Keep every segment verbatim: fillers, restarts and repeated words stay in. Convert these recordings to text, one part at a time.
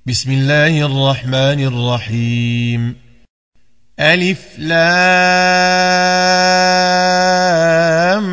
بسم الله الرحمن الرحيم. ألف لام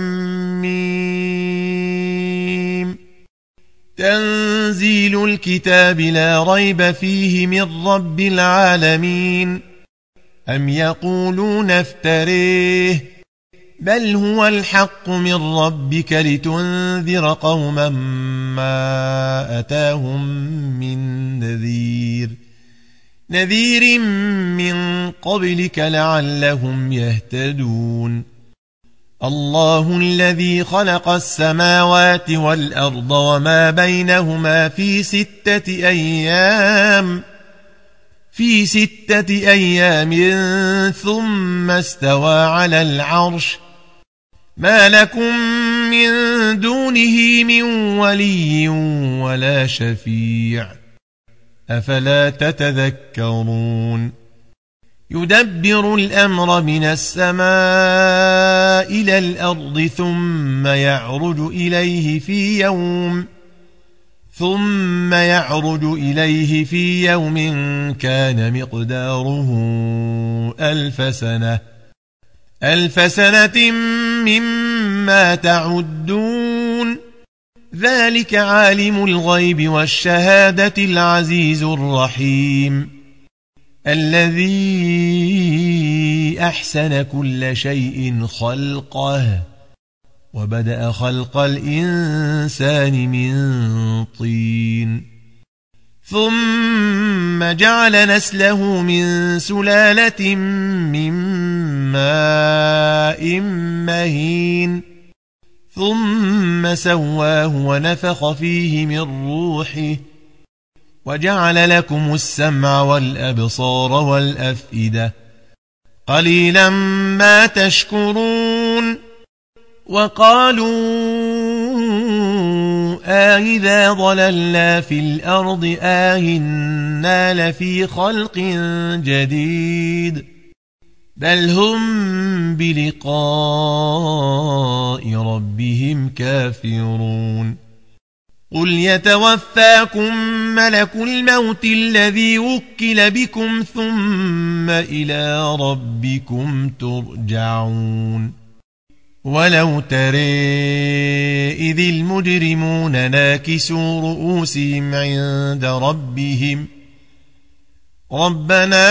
ميم. تنزيل الكتاب لا ريب فيه من رب العالمين. أم يقولون افتريه بل هو الحق من ربك لتنذر قوما ما أتاهم من نذير نذير من قبلك لعلهم يهتدون. الله الذي خلق السماوات والأرض وما بينهما في ستة أيام في ستة أيام ثم استوى على العرش ما لكم من دونه من ولي ولا شفيع أفلا تتذكرون. يدبر الأمر من السماء إلى الأرض ثم يعرج إليه في يوم ثم يعرج إليه في يوم كان مقداره ألف سنة ألف سنة مما تعدون. ذلك عالم الغيب والشهادة العزيز الرحيم الذي أحسن كل شيء خلقه وبدأ خلق الإنسان من طين ثم جعل نسله من سلالة من ماء مهين ثم سواه ونفخ فيه من روحه وجعل لكم السمع والأبصار والأفئدة قليلا ما تشكرون. وقالوا أإذا ضللنا في الأرض أإنا لفي خلق جديد بل هم بلقاء ربهم كافرون. قل يتوفاكم ملك الموت الذي وكل بكم ثم إلى ربكم ترجعون. ولو ترى إذ المجرمون ناكسوا رؤوسهم عند ربهم ربنا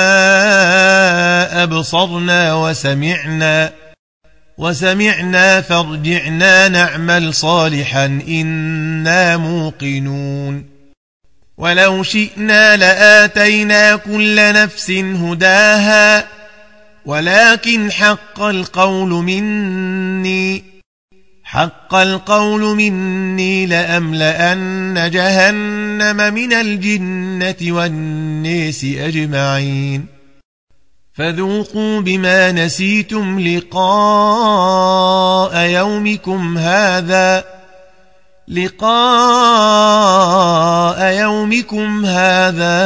أبصرنا وسمعنا وسمعنا فارجعنا نعمل صالحا إنا موقنون. ولو شئنا لآتينا كل نفس هداها ولكن حق القول مني حق القول مني لأملأن جهنم من الجنة والناس أجمعين. فذوقوا بما نسيتم لقاء يومكم هذا لقاء يومكم هذا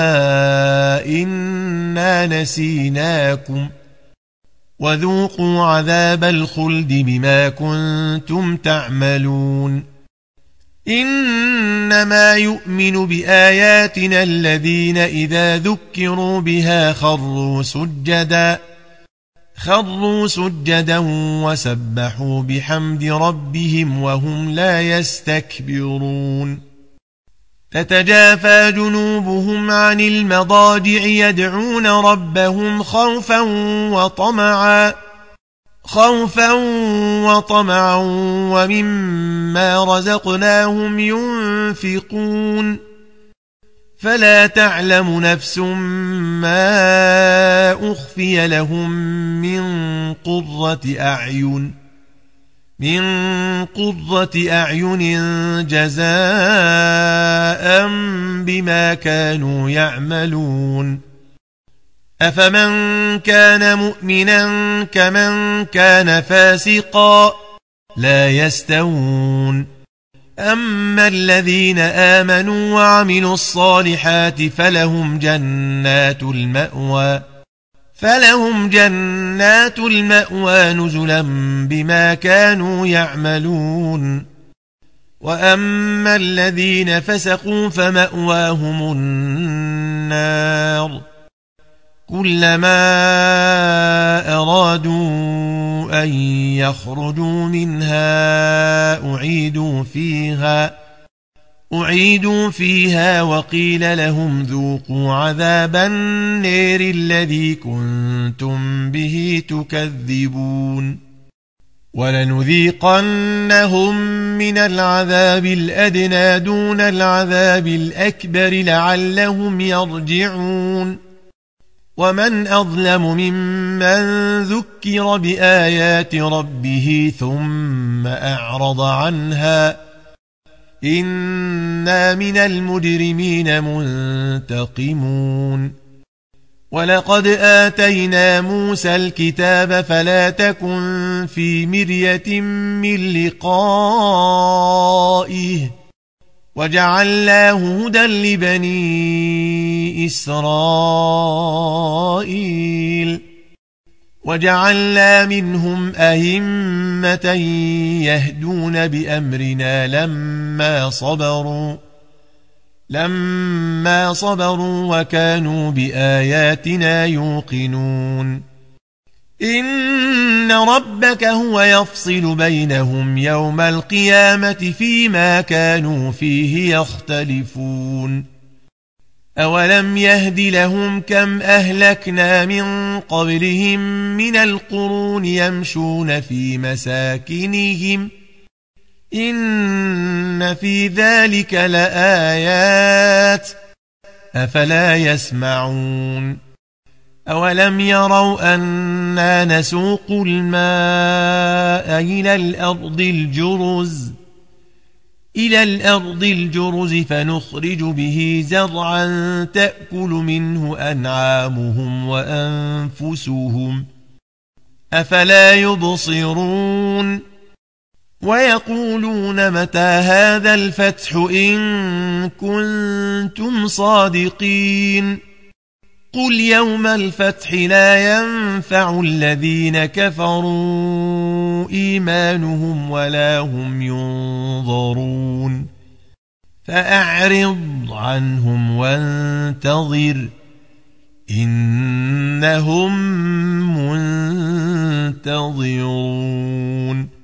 إنا نسيناكم وذوقوا عذاب الخلد بما كنتم تعملون. إنما يؤمن بآياتنا الذين إذا ذكروا بها خروا سجدا خروا سجدا وسبحوا بحمد ربهم وهم لا يستكبرون. تتجافى جنوبهم عن المضاجع يدعون ربهم خوفا وطمعا خوفا وطمعا ومما رزقناهم ينفقون. فلا تعلم نفس ما أخفي لهم من قرة أعين من قرة أعين جزاء بما كانوا يعملون. أفمن كان مؤمنا كمن كان فاسقا لا يستوون. أما الذين آمنوا وعملوا الصالحات فلهم جنات المأوى فلهم جنات المأوى نزلا بما كانوا يعملون. وأما الذين فسقوا فمأواهم النار كلما أرادوا أن يخرجوا منها أعيدوا فيها أعيدوا فيها وقيل لهم ذوقوا عذاب النار الذي كنتم به تكذبون ولنذيقنهم من العذاب الأدنى دون العذاب الأكبر لعلهم يرجعون ومن أظلم ممن ذكر بآيات ربه ثم أعرض عنها إنا من المجرمين منتقمون ولقد آتينا موسى الكتاب فلا تكن في مرية من لقائه وجعلناه هدى لبني إسرائيل وجعلنا منهم أئمة يهدون بأمرنا لما صبروا لما صبروا وكانوا بآياتنا يوقنون إن ربك هو يفصل بينهم يوم القيامة فيما كانوا فيه يختلفون أولم يهد لهم كم أهلكنا من قبلهم من القرون يمشون في مساكنهم إن في ذلك لآيات أفلا يسمعون أولم يروا أنا نسوق الماء إلى الأرض الجرز إلى الأرض الجرز فنخرج به زرعا تأكل منه أنعامهم وأنفسهم أفلا يبصرون ويقولون متى هذا الفتح إن كنتم صادقين قل يوم الفتح لا ينفع الذين كفروا إيمانهم ولا هم ينظرون فأعرض عنهم وانتظر إنهم منتظرون